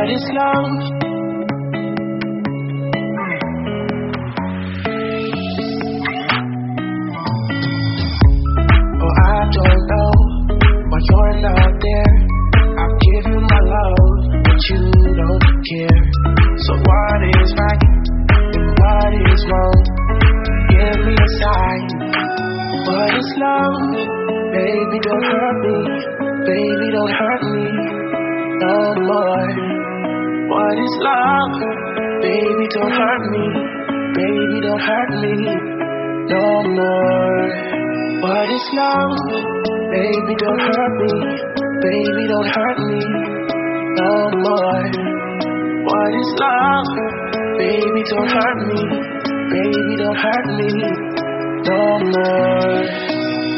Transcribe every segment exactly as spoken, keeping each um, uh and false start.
What is love? Oh, I don't know why you're not there. I'll give you my love, but you don't care. So what is right and what is wrong? Give me a sign. What is love? Baby, don't hurt me. Baby, don't hurt me no more. What is love? Baby, don't hurt me. Baby, don't hurt me no more. What is love? Baby, don't hurt me. Baby, don't hurt me no more. What is love? Baby, don't hurt me. Baby, don't hurt me no more.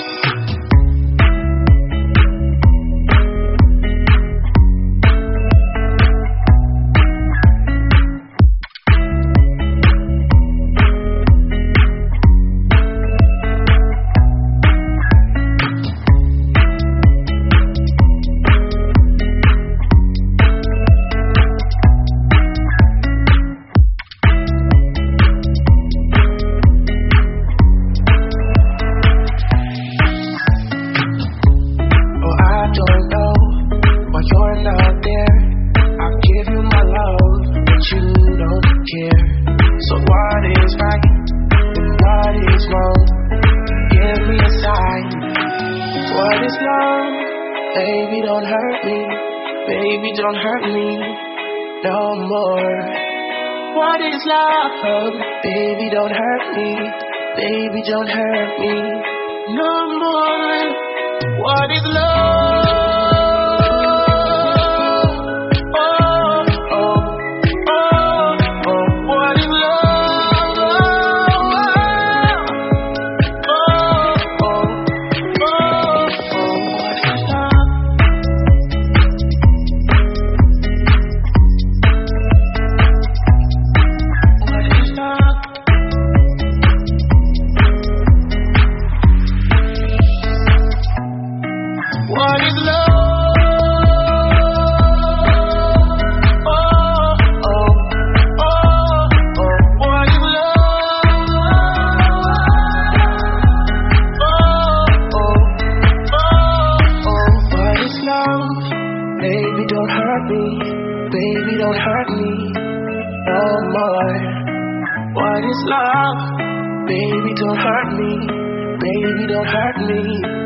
Baby, don't hurt me. Baby, don't hurt me no more. What is love? Baby, don't hurt me. Baby, don't hurt me no more. What is love? Baby, don't hurt me. Baby, don't hurt me no more. What is love? Baby, don't hurt me. Baby, don't hurt me